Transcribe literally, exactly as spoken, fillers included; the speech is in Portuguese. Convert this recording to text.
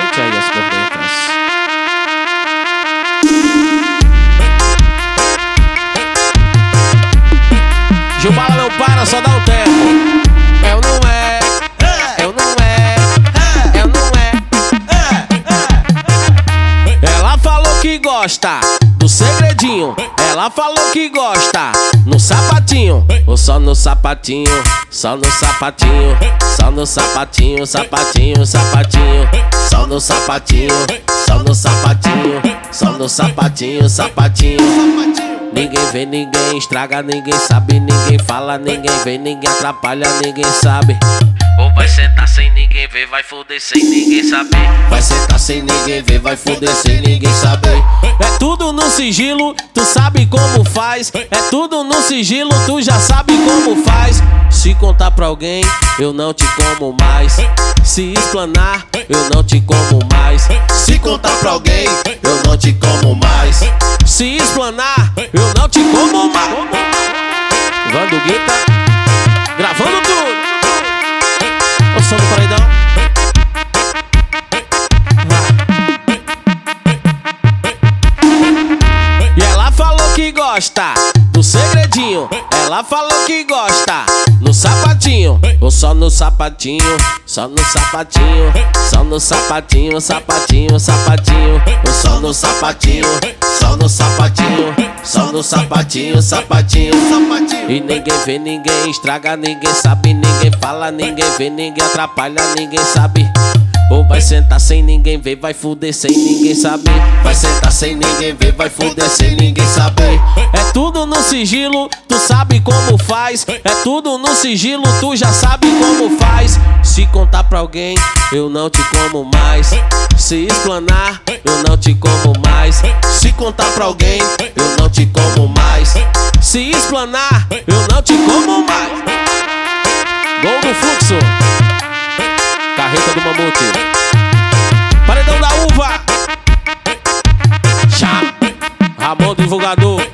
Solte aí as cornetas. Gilmar não para, só dá um tempo. Eu não é, eu não é, eu não é. Ela falou que gosta do segredinho. Ela falou que gosta no sapatinho. Ou só no sapatinho, só no sapatinho, só no sapatinho, sapatinho, sapatinho. Só no sapatinho, só no sapatinho, só no sapatinho, sapatinho. Ninguém vê, ninguém estraga, ninguém sabe, ninguém fala, ninguém vê, ninguém atrapalha, ninguém sabe. Ou vai sentar sem ninguém ver, vai foder sem ninguém saber. Vai sentar sem ninguém ver, vai foder sem ninguém saber. É tudo no sigilo, tu sabe como faz. É tudo no sigilo, tu já sabe como faz. Se contar pra alguém, eu não te como mais. Se explanar, eu não te como mais. Se contar pra alguém, eu não te como mais. Se explanar, eu não te como mais. Vando Guita, gravando tudo. O som do paredão. E ela falou que gosta do segredinho. Ela falou que gosta no sapatinho. Ou só no sapatinho, só no sapatinho, só no sapatinho, sapatinho, sapatinho. Ou só no sapatinho, só no sapatinho, só no sapatinho, sapatinho, sapatinho. E ninguém vê, ninguém estraga, ninguém sabe, ninguém fala, ninguém vê, ninguém atrapalha, ninguém sabe. Ou vai sentar sem ninguém ver, vai fuder sem ninguém saber. Vai sentar sem ninguém ver, vai fuder sem ninguém saber. É tudo no sigilo, tu sabe como faz. É tudo no sigilo, tu já sabe como faz. Se contar pra alguém, eu não te como mais. Se explanar, eu não te como mais. Se contar pra alguém, eu não te como mais. Se explanar, eu não te como mais. Gol do Fluxo, carreta do Mamute, paredão da uva, Chá, Ramon Divulgador.